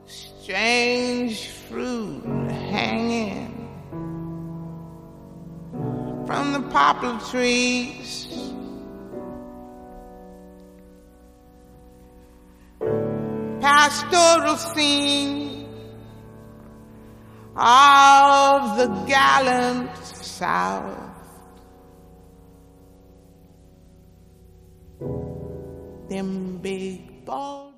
strange fruit hanging from the poplar trees. Pastoral scene of the gallant South. Them big balls